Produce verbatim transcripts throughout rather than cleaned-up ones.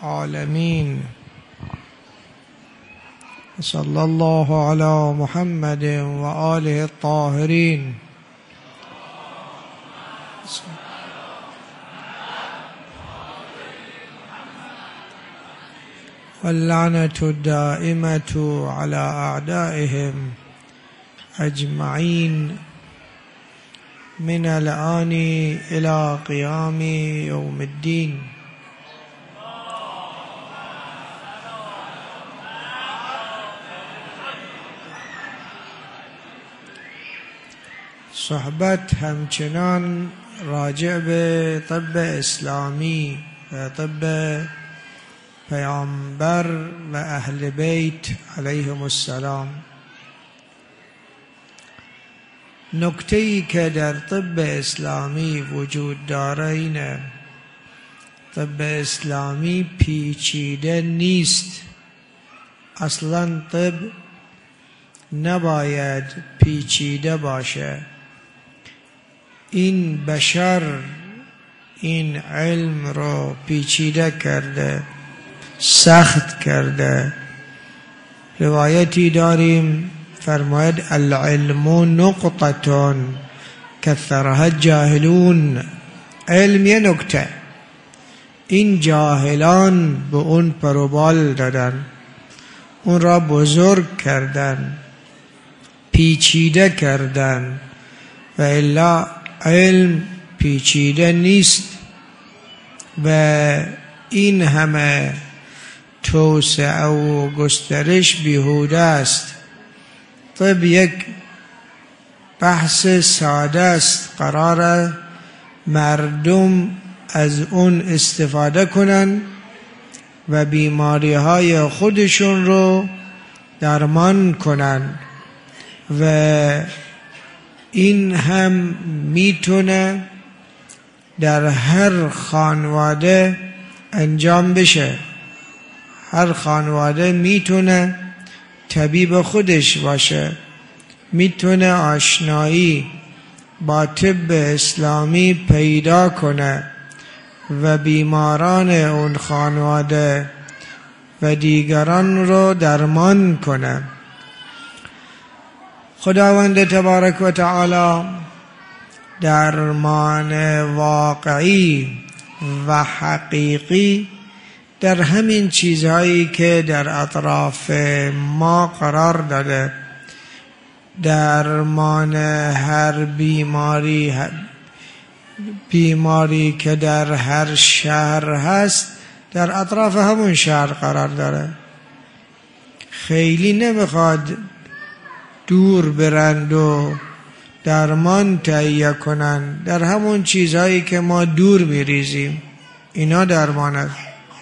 العالمين. صلى الله على محمد وآله الطاهرين. واللعنة الدائمة على أعدائهم أجمعين من الآن إلى قيام يوم الدين. صحبت همچنان راجع به طب اسلامی و طب پیامبر و اهل بیت علیهم السلام. نکته‌ای که در طب اسلامی وجود داره اینه: طب اسلامی پیچیده نیست. اصلا طب نباید پیچیده باشه. این بشر این علم رو پیچیده کرده، سخت کرده. روایتی داریم فرماید العلم نقطة کثرها الجاهلون. علم یه نکته، این جاهلان به اون پروبال دادن، اون را بزرگ کردن، پیچیده کردن. و الا علم پیچیده نیست و این همه توسعه و گسترش بیهوده است. طب یک بحث ساده است، قراره مردم از اون استفاده کنن و بیماری های خودشون رو درمان کنن و این هم میتونه در هر خانواده انجام بشه. هر خانواده میتونه طبیب خودش باشه، میتونه آشنایی با طب اسلامی پیدا کنه و بیماران اون خانواده و دیگران رو درمان کنه. خداوند تبارک و تعالی درمان واقعی و حقیقی در همین چیزهایی که در اطراف ما قرار داده. درمان هر بیماری بیماری که در هر شهر هست در اطراف همون شهر قرار داره. خیلی نمیخواد دور برند و درمان تهیه کنن، در همون چیزهایی که ما دور میریزیم اینا درمان است.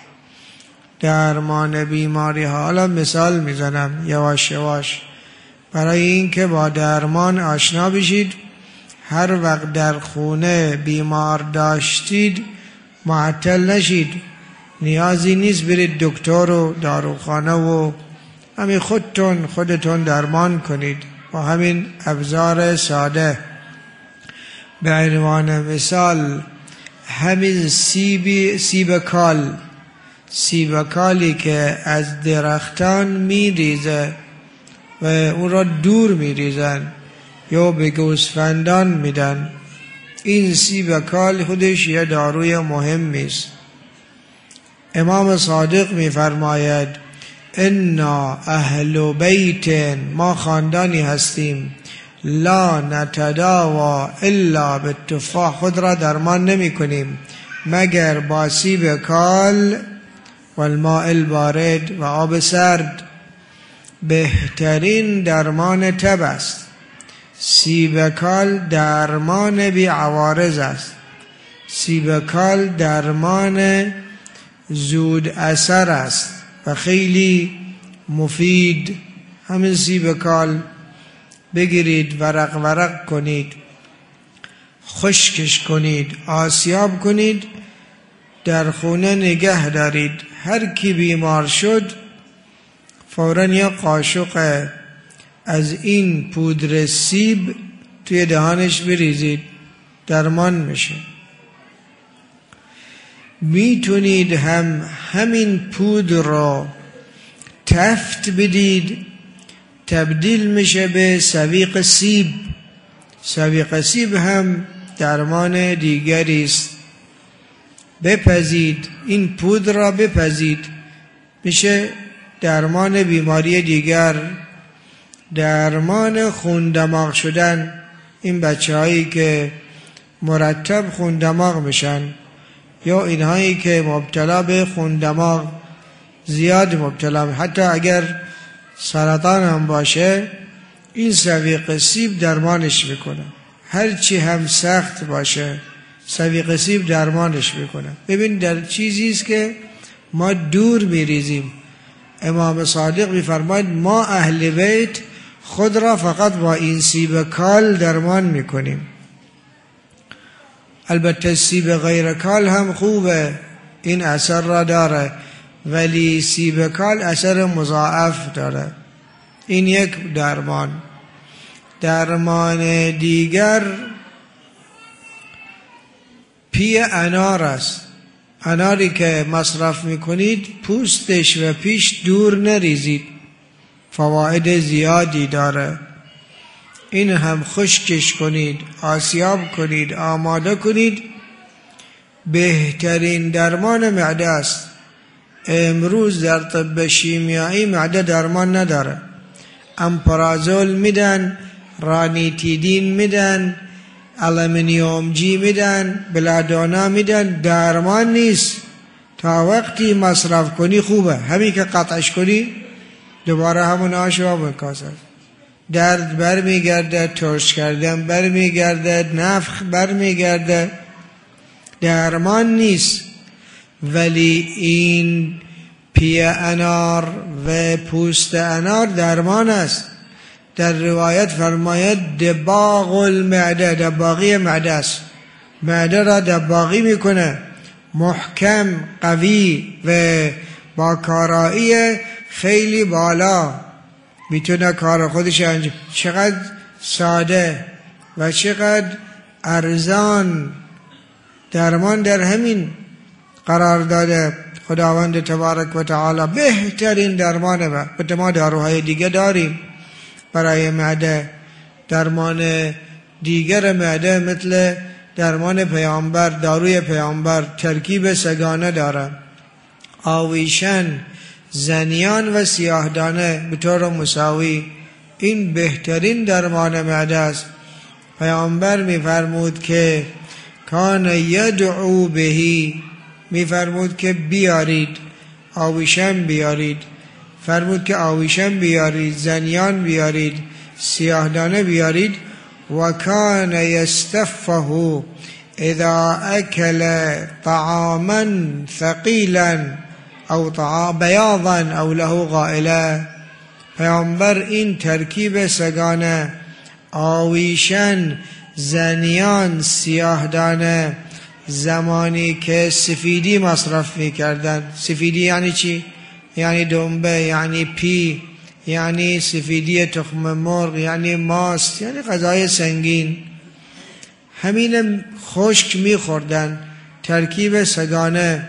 درمان بیماری ها، حالا مثال میزنم یواش یواش برای اینکه با درمان آشنا بشید. هر وقت در خونه بیمار داشتید معطل نشید. نیازی نیست برید دکتر و داروخانه و همین خودتون خودتون درمان کنید با همین ابزار ساده. به عنوان مثال همین سیب سیب کال سیب کالی که از درختان می ریزه و اون را دور می ریزن یا به گوسفندان میدن، این سیب کال خودش یه داروی مهمی است. امام صادق می فرماید انا اهل بیت، ما خاندانی هستیم، لا نتداوا الا بالتفاح، خود را درمان نمی کنیم مگر با سیب کال و الماء البارد و آب سرد. بهترین درمان تب است. سیب کال درمان بی عوارض است. سیب کال درمان زود اثر است و خیلی مفید. همین سیب کال بگیرید، ورق ورق کنید، خشکش کنید، آسیاب کنید، در خونه نگه دارید. هر کی بیمار شد فوراً یه قاشق از این پودر سیب توی دهانش بریزید، درمان میشه. میتونید هم همین پودر را تفت بدید، تبدیل میشه به سویق سیب. سویق سیب هم درمان دیگری است. بپزید، این پودر را بپزید، میشه درمان بیماری دیگر. درمان خون دماغ شدن، این بچه هایی که مرتب خون دماغ میشن یا اینهایی که مبتلا به خون دماغ زیاد مبتلا، حتی اگر سرطان هم باشه این سویق سیب درمانش میکنه. هرچی هم سخت باشه سویق سیب درمانش میکنه. ببین در چیزی است که ما دور میریزیم. امام صادق میفرماید ما اهل بیت خود را فقط با این سیب کال درمان میکنیم. البته سیب غیر کال هم خوبه، این اثر را داره، ولی سیب کال اثر مضاعف داره. این یک درمان. درمان دیگر پی انار است. اناری که مصرف میکنید پوستش و پیش دور نریزید، فواید زیادی داره. این هم خشکش کنید، آسیاب کنید، آماده کنید. بهترین درمان معده است. امروز در طب شیمیایی معده درمان نداره. امپرازول میدن، رانیتیدین میدن، آلومینیوم جی میدن، بلادونا میدن، درمان نیست. تا وقتی مصرف کنی خوبه، همین که قطعش کنی دوباره همون آشوا میکاسد. درد بر میگرده، ترش کردن بر میگرده، نفخ بر میگرده، درمان نیست. ولی این پی انار و پوست انار درمان است. در روایت فرماید دباغ المعده، دباغی معده است. معده را دباغی میکنه، محکم، قوی و با کارایی خیلی بالا میتونه کار خودش انجام. چقدر ساده و چقدر ارزان درمان در همین قرار داده خداوند تبارک و تعالی. بهترین درمانه. و ما داروهای دیگه داریم برای معده. درمان دیگر معده مثل درمان پیامبر، داروی پیامبر ترکیب سگانه داره. آویشن، زنیان و سیاهدانه به طور مساوی. این بهترین درمان معده است. پیامبر می‌فرمود که کان یدعو بهی، می‌فرمود که بیارید آویشن، بیارید. فرمود که آویشن بیارید، زنیان بیارید، سیاهدانه بیارید. و کان یستفه اذا اکل طعاما ثقیلا او طعام بیاضا او له غائله. پیامبر این ترکیب سگانه، آویشن، زنیان، سیاهدانه، زمانی که سفیدی مصرف می‌کردند. سفیدی یعنی چی؟ یعنی دنبه، یعنی پی، یعنی سفیدی تخم مرغ، یعنی ماست، یعنی غذای سنگین. همین خشک می‌خوردن. ترکیب سگانه،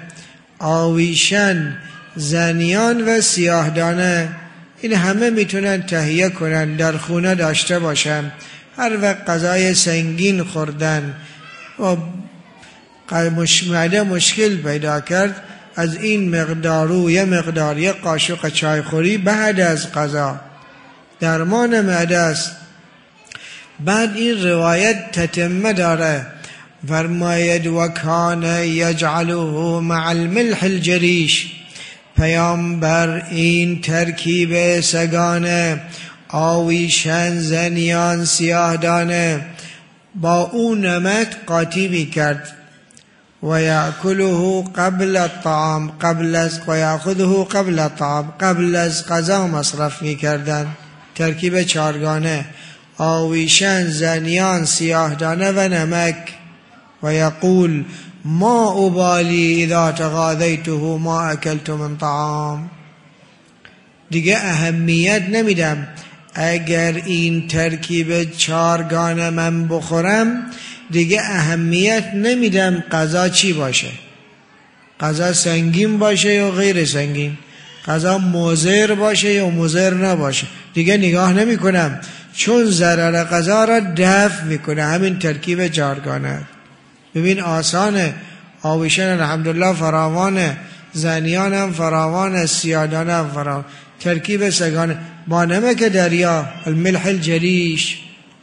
آویشن، زنیان و سیاهدانه، این همه میتونن تهیه کنن، در خونه داشته باشن. هر وقت غذای سنگین خوردن و معده مشکل پیدا کرد، از این مقدار و یه مقدار یک قاشق چای خوری بعد از غذا درمان معده است. بعد این روایت تتمه داره، فرماید و کان یجعله مع الملح الجریش. پیامبر این ترکیب سگانه، آویشن، زنیان، سیاهدانه با اون نمک قاطی میکرد و یأکله قبل الطعام، قبل از و یأخذه قبل الطعام، قبل از غذا مصرف میکردن. ترکیب چارگانه، آویشن، زنیان، سیاهدانه و نمک. و یقول ما ابالی اذا تغاذیته ما اکلت من طعام. دیگه اهمیت نمیدم اگر این ترکیب چارگانه من بخورم، دیگه اهمیت نمیدم غذا چی باشه. غذا سنگین باشه یا غیر سنگین، غذا مضر باشه یا مضر نباشه، دیگه نگاه نمی کنم، چون ضرر غذا را دفع میکنه. همین ترکیب چهارگانه. ببین آسانه، آویشن الحمدلله فراوانه، زنیان هم فراوانه، سیادان هم فراوان، ترکیب سگانه با نمک دریا الملح الجریش.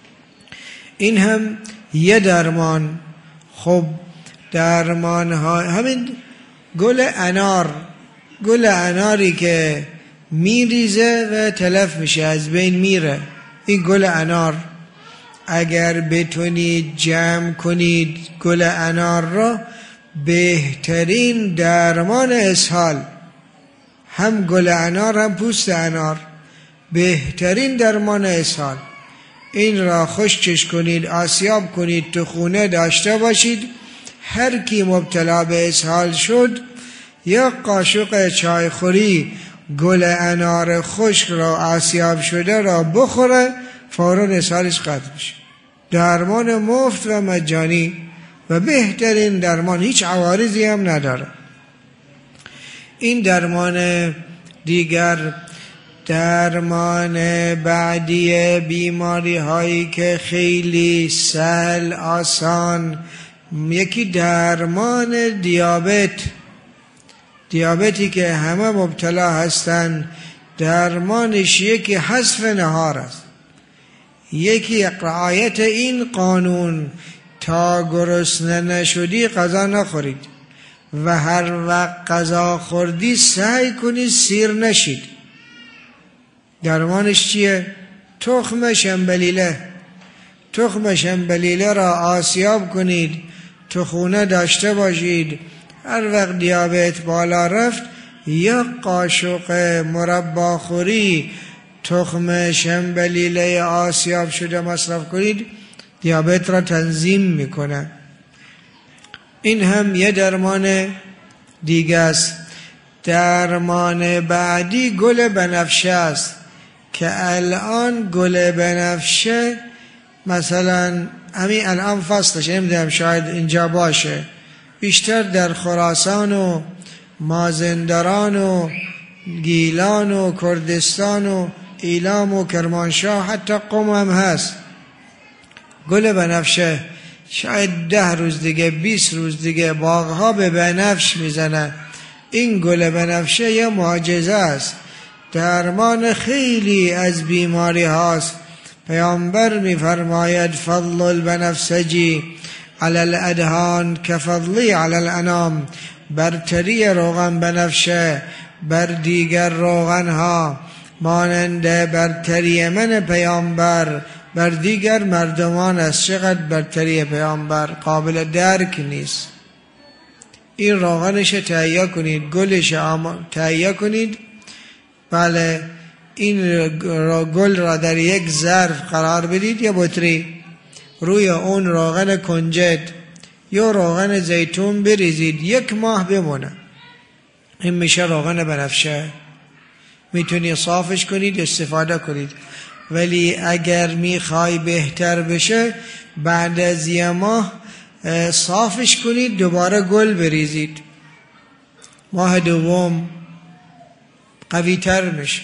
این هم یه درمان. خب درمان ها همین گل انار، گل اناری که میریزه و تلف میشه، از بین میره، این گل انار اگر بتونید جمع کنید گل انار را، بهترین درمان اسهال، هم گل انار هم پوست انار، بهترین درمان اسهال. این را خشکش کنید، آسیاب کنید، تو خونه داشته باشید. هر کی مبتلا به اسهال شد یا قاشق چایخوری گل انار خشک را آسیاب شده را بخوره، فوراً اسهالش قطع میشه. درمان مفت و مجانی و بهترین درمان، هیچ عوارضی هم نداره. این درمان دیگر. درمان بعدی بیماری هایی که خیلی سهل آسان، یکی درمان دیابت. دیابتی که همه مبتلا هستند، درمانش یکی حذف نهار است، یکی رعایت این قانون، تا گرسنه نشدی غذا نخورید و هر وقت غذا خوردی سعی کنید سیر نشید. درمانش چیه؟ تخم شنبلیله. تخم شنبلیله را آسیاب کنید، تو خونه داشته باشید. هر وقت دیابت بالا رفت، یک قاشق مرباخوری تخم شنبلیله آسیاب شده مصرف کنید، دیابت را تنظیم میکنه. این هم یه درمان دیگه است. درمان بعدی گل بنفشه است که الان گل بنفشه مثلا همین الان فصلش، نمیدونم شاید اینجا باشه، بیشتر در خراسان و مازندران و گیلان و کردستان و ایلام و کرمانشاه، حتی قم هم هست. گل بنفشه شاید ده روز دیگه، بیست روز دیگه باغها به بنفش میزنه. این گل بنفشه یه معجزه است، درمان خیلی از بیماری هاست. پیامبر میفرماید فضل البنفسجی علی الادهان کفضلی علی الانام، برتری روغن بنفشه بر دیگر روغن ها مانند برتری من پیامبر بر دیگر مردمان است. چقدر برتری پیامبر قابل درک نیست. این روغنش تهیه کنید، گلش تهیه کنید. بله، این گل را در یک ظرف قرار بدید یا بطری، روی اون روغن کنجد یا روغن زیتون بریزید، یک ماه بمونه. این میشه روغن بنفشه. میتونی صافش کنید، استفاده کنید. ولی اگر میخوای بهتر بشه، بعد از یه ماه صافش کنید، دوباره گل بریزید، ماه دوم قوی تر میشه.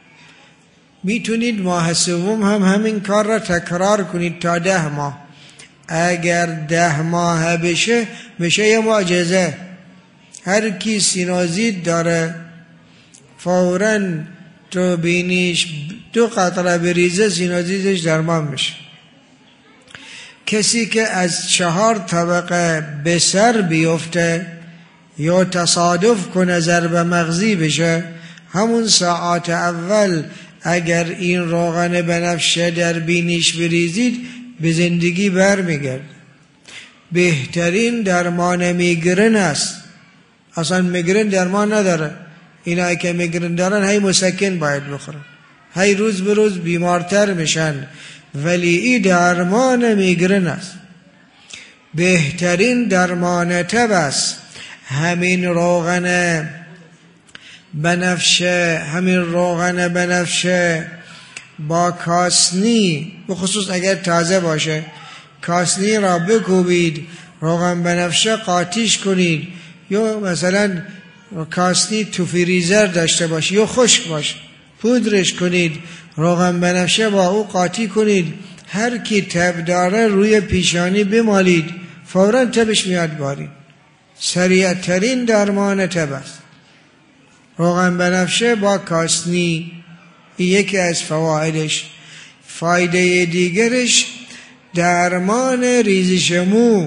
میتونید ماه سوم هم همین کار را تکرار کنید تا ده ماه. اگر ده ماه بشه میشه یه معجزه. هر کی سینوزیت داره فوراً تو بینیش دو قطره بریزه، سینوزیتش درمان میشه. کسی که از چهار طبقه به سر بیفته یا تصادف کنه ضرب مغزی بشه، همون ساعت اول اگر این روغن بنفشه در بینیش بریزید، به زندگی بر میگرد. بهترین درمان میگرن است. اصلا میگرن درمان نداره. اینا که میگرن دارن هی مسکن باید بخورن، هی روز به روز بیمارتر میشن. ولی این درمان میگرن است. بهترین درمان تب است. همین روغن بنفشه، همین روغن بنفشه با کاسنی، بخصوص اگر تازه باشه، کاسنی را بکوبید، روغن بنفشه قاطیش کنید، یا مثلا کاسنی تو فریزر داشته باش یا خشک باش، پودرش کنید، روغن بنفشه با او قاطی کنید، هر کی تب داره روی پیشانی بمالید، فوراً تبش میاد باری. سریع ترین درمان تب است روغن بنفشه با کاسنی. یکی از فوایدش. فایده دیگرش درمان ریزش مو،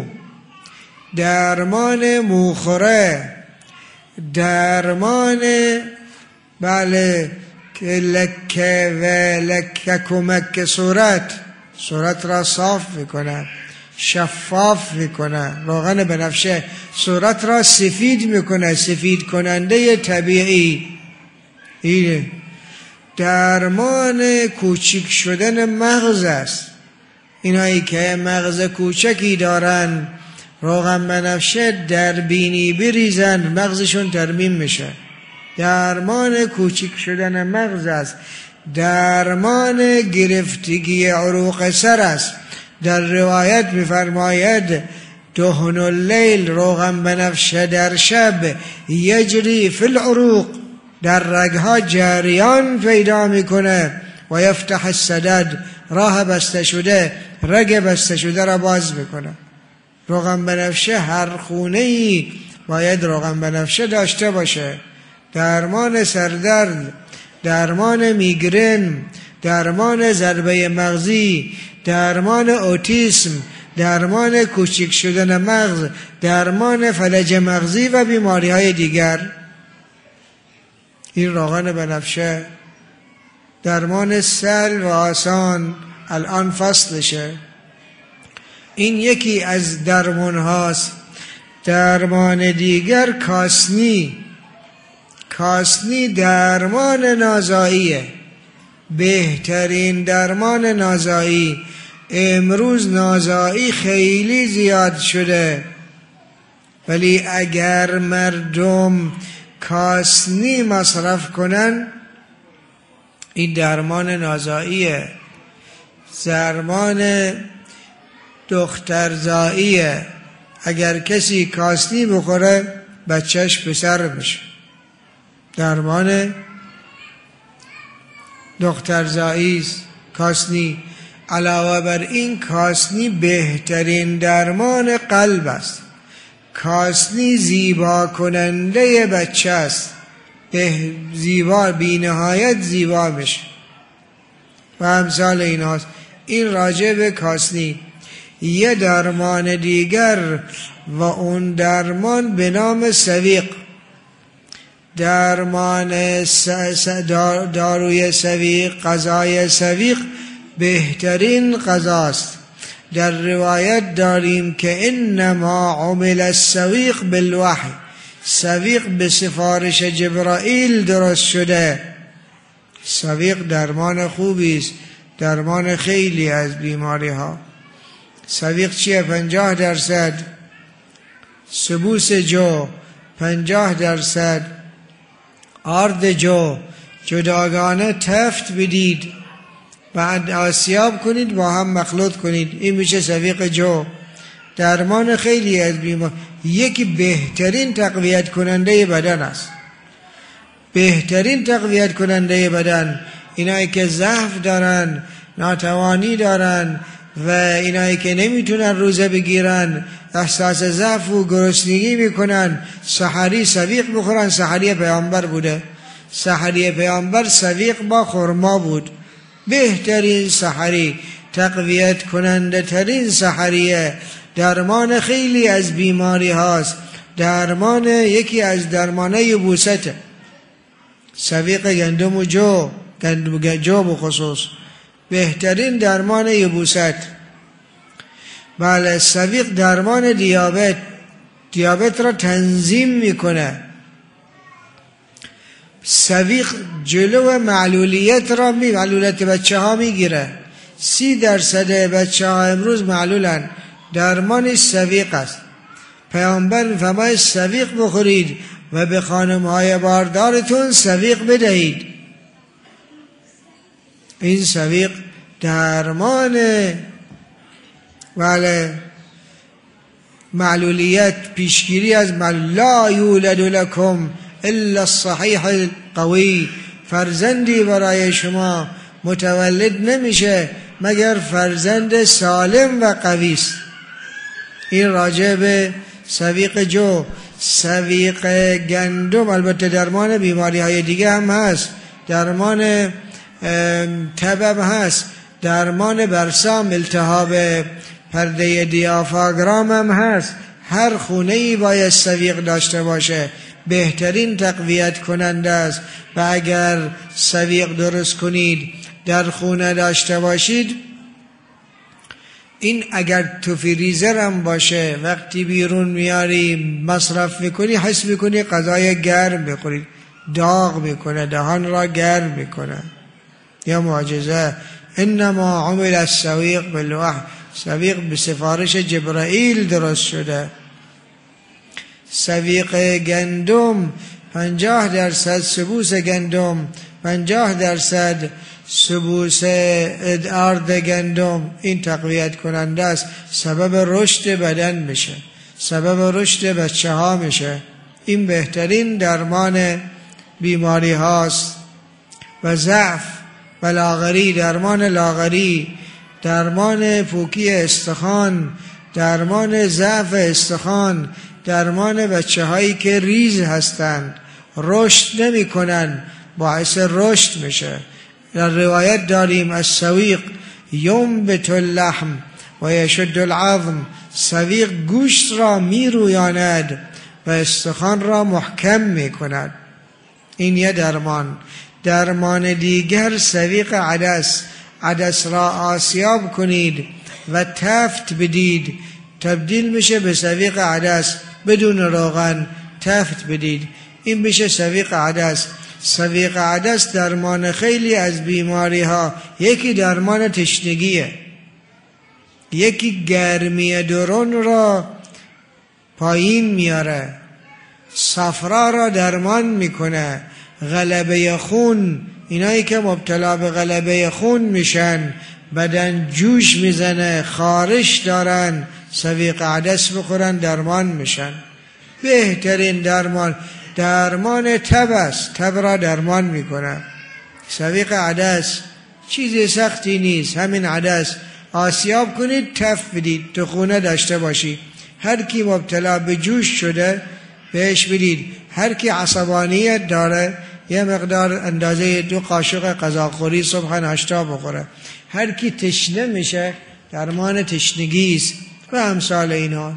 درمان موخوره، درمان بله لکه و لکه کمک صورت، صورت را صاف میکنه، شفاف میکنه. روغن بنفشه صورت را سفید میکنه، سفید کننده طبیعی. اینه درمان کوچک شدن مغز است. اینایی که مغز کوچکی دارن روغن بنفشه در بینی بریزن مغزشون ترمیم میشه. درمان کوچک شدن مغز است. درمان گرفتگی عروق سر است. در روایت میفرماید دهن اللیل، روغن بنفشه در شب، یجری فی العروق، در رگها جریان پیدا میکنه، و یفتح السدد، راه بسته شده، رگ بسته شده را باز میکنه. روغن بنفشه هر خونه‌ای باید روغن بنفشه داشته باشه. درمان سردرد، درمان میگرن، درمان ضربه مغزی، درمان اوتیسم، درمان کوچک شدن مغز، درمان فلج مغزی و بیماری های دیگر. این روغن بنفشه. درمان سل و آسان الان فصلشه. این یکی از درمان هاست. درمان دیگر کاسنی. کاسنی درمان نازاییه، بهترین درمان نازایی. امروز نازایی خیلی زیاد شده، ولی اگر مردم کاسنی مصرف کنن، این درمان نازاییه، درمان دخترزاییه. اگر کسی کاسنی بخوره بچهش پسر میشه. درمان دخترزایی است کاسنی. علاوه بر این کاسنی بهترین درمان قلب است. کاسنی زیبا کننده بچه است، به زیبا، بی نهایت زیبا میشه و امثال این هاست. این راجع به کاسنی. یه درمان دیگر و اون درمان به نام سویق. درمان س... س... داروی سویق، غذای سویق بهترین غذاست. در روایت داریم که انما عمل السویق بالوحی، سویق به سفارش جبرائیل درست شده. سویق درمان خوبی است، درمان خیلی از بیماری ها. سویق چیه؟ پنجاه درصد سبوس جو، پنجاه درصد آرد جو، جداگانه تفت بدید، بعد آسیاب کنید، با هم مخلوط کنید، این میشه سویق جو. درمان خیلی از بیمار. یکی بهترین تقویت کننده بدن است. بهترین تقویت کننده بدن. اینایی که ضعف دارن، ناتوانی دارن و اینایی که نمیتونن روزه بگیرن، احساس ضعف و گرسنگی میکنن، سحری سویق بخورن. سحری پیامبر بوده. سحری پیامبر سویق با خرما بود. بهترین سحری، تقویت کننده ترین سحریه. درمان خیلی از بیماری هاست. درمان یکی از درمانه یبوسته، سویق گندم و جو، گندم جو بخصوص بهترین درمان یبوست. بله، سویق درمان دیابت، دیابت را تنظیم میکنه. سویق جلو معلولیت را می معلولیت بچه ها میگیره. سی درصد بچه ها امروز معلولن، درمان سویق است. پیامبر میفرماید سویق بخورید و به خانم های باردارتون سویق بدهید. این سویق درمان بله معلولیت، پیشگیری از معلول. لا یولد لکم الا الصحیح القوی، فرزندی برای شما متولد نمیشه مگر فرزند سالم و قوی است. این راجع به سویق جو. سویق گندم البته درمان بیماری های دیگه هم هست، درمان تب هست، درمان برسام، التهاب پرده دیافراگرام هم هست. هر خونه‌ای باید سویق داشته باشه، بهترین تقویت کننده است. و اگر سویق درست کنید در خونه داشته باشید، این اگر تو فریزر هم باشه وقتی بیرون میاری مصرف میکنی حس میکنی غذای گرم بخورید، داغ میکنه، دهان را گرم میکنه. یا معجزه. انما عمل السویق بالوحی، سویق به سفارش جبرائیل درست شده. سویق گندم پنجاه درصد سبوس گندم، پنجاه درصد سبوس ارد گندم، این تقویت کننده است، سبب رشد بدن میشه، سبب رشد بچه ها میشه. این بهترین درمان بیماری هاست. و ضعف و لاغری، درمان لاغری، درمان پوکی استخوان، درمان ضعف استخوان، درمان بچه هایی که ریز هستند، رشد نمی کنن، باعث رشد میشه. در روایت داریم السویق ینبت اللحم و یشد العظم، سویق گوشت را می رویاند و استخوان را محکم می کند. این یه درمان. درمان دیگر سویق عدس، عدس را آسیاب کنید و تفت بدید، تبدیل میشه به سویق عدس، بدون روغن تفت بدید، این میشه سویق عدس. سویق عدس درمان خیلی از بیماری ها، یکی درمان تشنگیه، یکی گرمی درون را پایین میاره، صفرا را درمان میکنه، غلبه خون، اینایی که مبتلا به غلبه خون میشن، بدن جوش میزنه، خارش دارن، سویق عدس بخورن درمان میشن. بهترین درمان درمان تب است، تب را درمان میکنه سویق عدس. چیز سختی نیست، همین عدس آسیاب کنید، تف بدید، تو خونه داشته باشید. هر کی مبتلا به جوش شده بهش بدید. هر کی عصبانیت داره یه مقدار اندازه دو قاشق غذاخوری صبح ناشتا بخوره. هر کی تشنه میشه درمان تشنگی است و امثال اینا.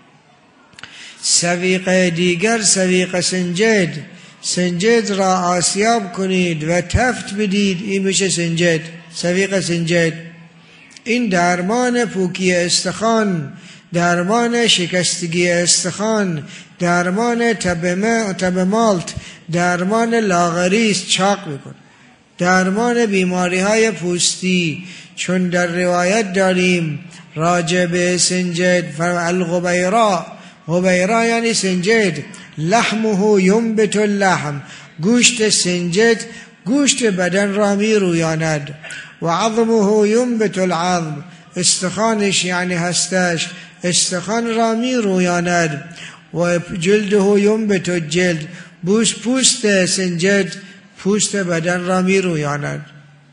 سویق دیگر سویق سنجد، سنجد را آسیاب کنید و تفت بدید، این میشه سنجد، سویق سنجد. این درمان پوکی استخوان، درمان شکستگی استخوان، درمان تب مالت، درمان لاغری است، چاق میکن، درمان بیماری های پوستی. چون در روایت داریم راجع به سنجد، الغبیرا، غبیرا یعنی سنجد، لحمه ینبت اللحم، گوشت سنجد گوشت بدن را می رویاند. و عظمه ینبت العظم، استخوانش یعنی هستش استخوان را می رویاند. و جلده ینبت الجلد، بوش پوست سنجد پوست بدن را می رویاند.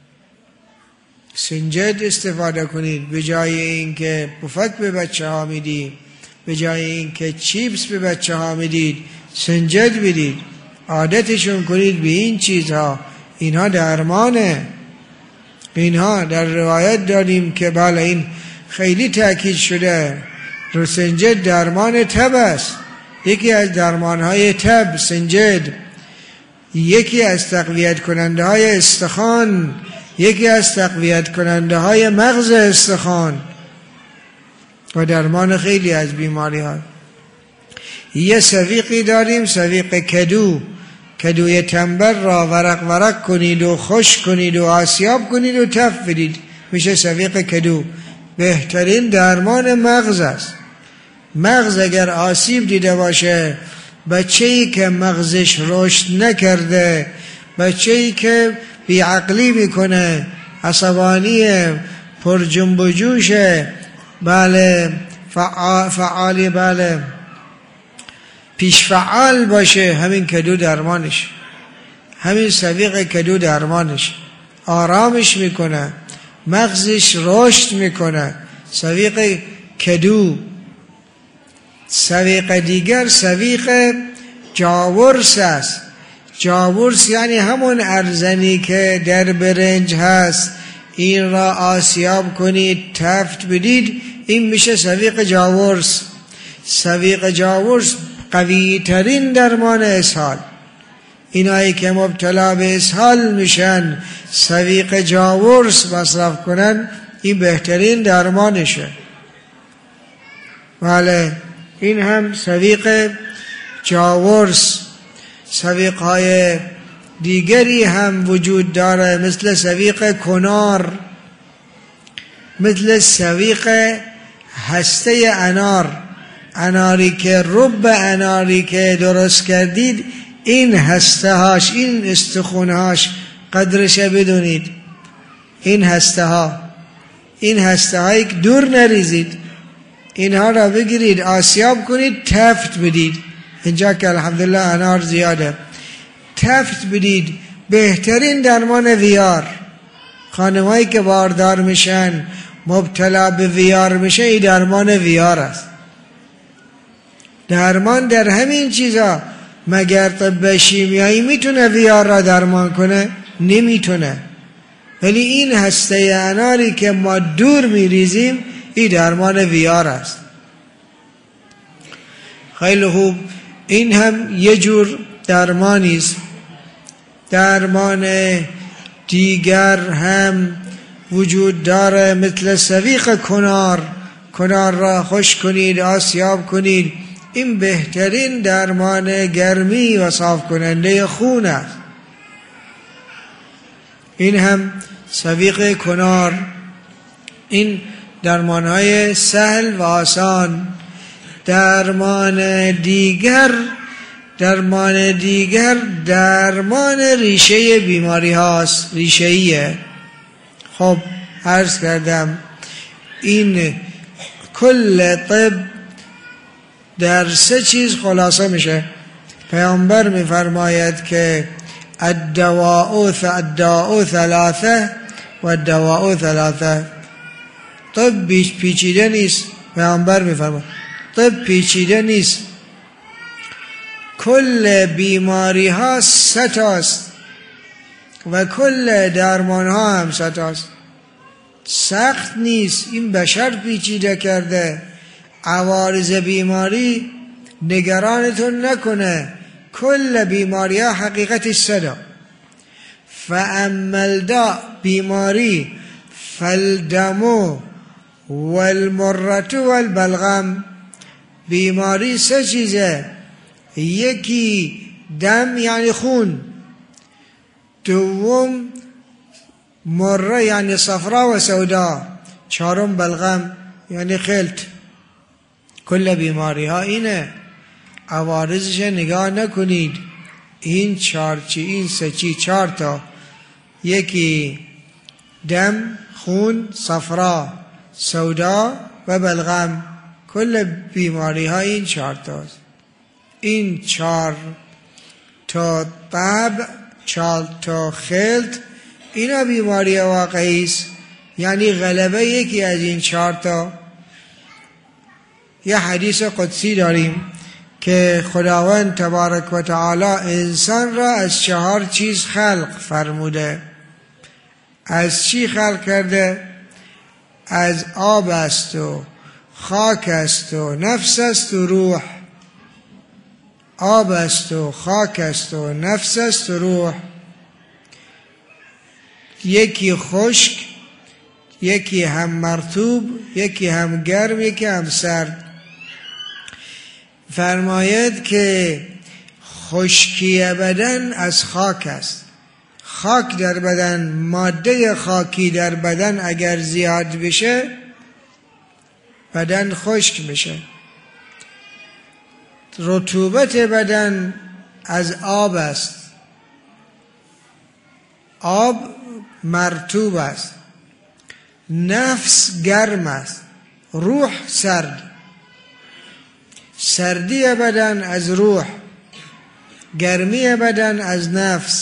سنجد استفاده کنید، به جای اینکه پفک به بچه ها میدید، به جای اینکه چیپس به بچه ها میدید، سنجد بدید، عادتشون کنید به این چیزها. اینها درمانه. اینها در روایت داریم که بله این خیلی تأکید شده، رو سنجد درمان تب است. یکی از درمانهای تب سنجد، یکی از تقویت کننده های استخوان، یکی از تقویت کننده های مغز استخوان و درمان خیلی از بیماری ها. یه سویقی داریم سویق کدو، کدوی تنبر را ورق ورق کنید و خشک کنید و آسیاب کنید و تف بدید، میشه سویق کدو. بهترین درمان مغز است. مغز اگر آسیب دیده باشه، بچه‌ای که مغزش رشد نکرده، بچه‌ای که بیعقلی میکنه، عصبانی، پر جنب و جوشه، بله فعالی بله پیش فعال باشه، همین کدو درمانش، همین سویق کدو درمانش، آرامش میکنه، مغزش رشد میکنه. سویق کدو. سویق دیگر سویق جاورس است. جاورس یعنی همون ارزنی که در برنج هست، این را آسیاب کنید، تفت بدید، این میشه سویق جاورس. سویق جاورس قوی ترین درمان اسهال. اینایی که مبتلا به اسهال میشن سویق جاورس مصرف کنن، این بهترین درمانشه. بله این هم سویق جاورس. سویق های دیگری هم وجود داره، مثل سویق کنار، مثل سویق هسته انار. اناری که رب اناری که درست کردید، این هسته هاش، این استخونه هاش قدرش بدونید. این هسته ها، این هسته هایی که دور نریزید، اینها را بگیرید، آسیاب کنید، تفت بدید. اینجا که الحمدلله انار زیاده، تفت بدید. بهترین درمان ویار. خانمایی که باردار میشن، مبتلا به ویار میشه، این درمان ویار است. درمان در همین چیزا. مگر طب شیمیایی میتونه ویار را درمان کنه؟ نمیتونه. ولی این هسته اناری که ما دور میریزیم، این درمان ویار است. خیلی خوب. این هم یه جور درمانی است. درمان دیگر هم وجود داره، مثل سویق کنار. کنار را خوش کنید، آسیاب کنید، این بهترین درمان گرمی و صاف کننده خون است. این هم سویق کنار. این درمان های سهل و آسان. درمان دیگر درمان دیگر درمان ریشه بیماری هاست، ریشه‌ایه. خب عرض کردم این کل طب در سه چیز خلاصه میشه. پیامبر میفرماید که الدواء الدواء ثلاثه و الدواء ثلاثه. طب پیچیده نیست. پیامبر میفرماید طب پیچیده نیست. کل بیماری ها سه تاست و کل درمان ها هم سه تاست. سخت نیست. این بشر پیچیده کرده. عوارض بیماری نگرانتون نکنه. کل بیماری ها حقیقتش سه. فاما الداء بیماری، فالدم والمرة والبلغم. بیماری سه چیزه. یکی دم یعنی خون، دوم مره یعنی صفرا و سودا، چهارم بلغم یعنی خلط. کل بیماری ها اینه. عوارضش نگاه نکنید. این چهار چی، این سه چی، چهار تا. یکی دم، خون، صفرا، سودا و بلغم. کل بیماری ها این چهار تاست. این چهار تا طبع، چهار تا خلط، اینا بیماری واقعی است. یعنی غلبه یکی از این چهار تا. یه حدیث قدسی داریم که خداوند تبارک و تعالی انسان را از چهار چیز خلق فرموده. از چی خلق کرده؟ از آب است و خاک است و نفس است و روح. آب است و خاک است و نفس است و روح. یکی خشک، یکی هم مرطوب، یکی هم گرم، یکی هم سرد. فرماید که خشکی بدن از خاک است. خاک در بدن، ماده خاکی در بدن اگر زیاد بشه بدن خشک میشه. رطوبت بدن از آب است. آب مرطوب است. نفس گرم است. روح سرد. سردی بدن از روح، گرمی بدن از نفس،